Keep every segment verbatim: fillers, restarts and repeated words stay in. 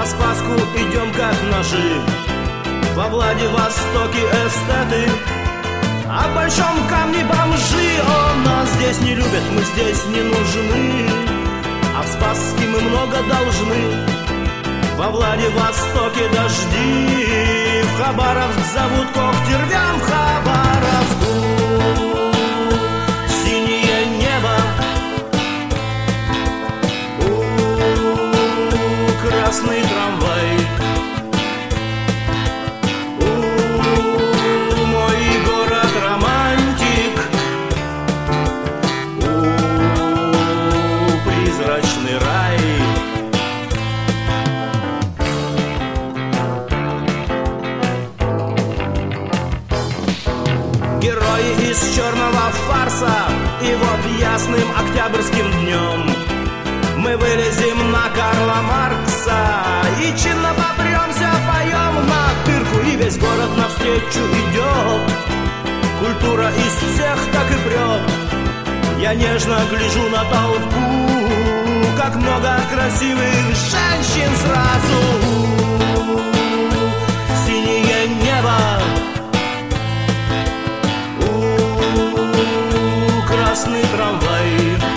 Спаску идем как ножи, во Владивостоке эстеты, а в Большом Камне бомжи. О, нас здесь не любят, мы здесь не нужны, а в Спасске мы много должны. Во Владивостоке дожди, в Хабаровск зовут когти, рвем Хабаровску. Синее небо, у, красный трамвай, у, мой город романтик, у, призрачный рай. Герои из черного фарса, и вот ясным октябрьским днем мы вылезем на Карла Маркса и чинно попремся, поем на тырку, и весь город навстречу идет. Культура из всех так и прет. Я нежно гляжу на толпу, как много красивых женщин сразу. Синее небо, красный трамвай,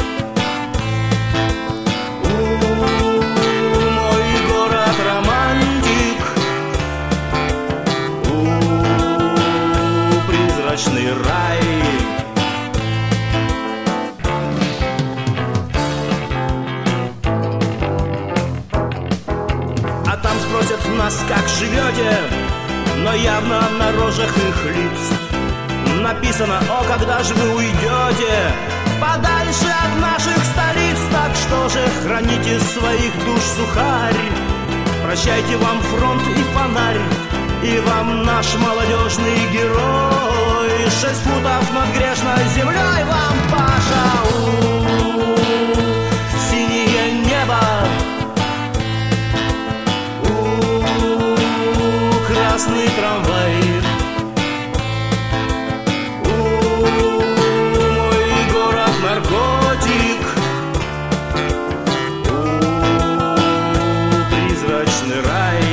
у, мой город романтик, у, призрачный рай. А там спросят нас, как живете, но явно на рожах их лиц написано: о, когда же вы уйдете подальше от наших столиц? Так что же, храните своих душ сухарь, прощайте вам фронт и фонарь, и вам наш молодежный герой. Шесть футов над грешной землей вам, Паша. У, синее небо, у, красный трамвай, наркотик, у, призрачный рай.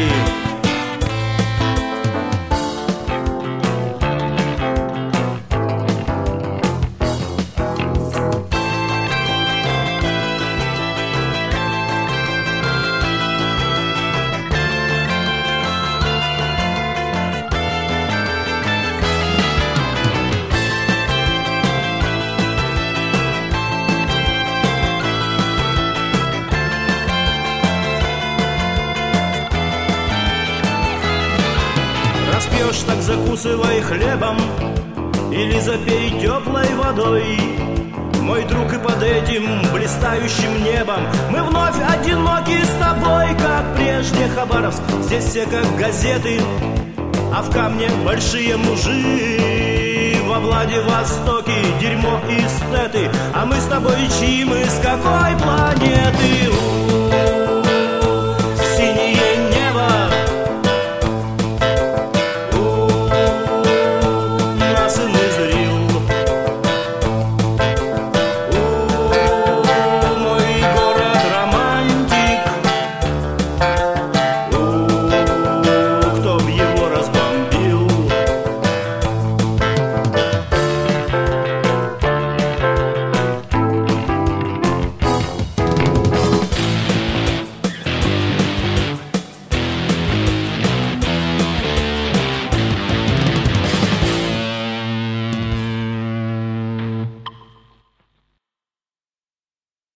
Распьешь, так закусывай хлебом или запей теплой водой. Мой друг, и под этим блистающим небом мы вновь одиноки с тобой, как прежде Хабаровск. Здесь все как газеты, а в Камне большие мужи. Во Владивостоке дерьмо и эстеты, а мы с тобой чьи, мы с какой планеты?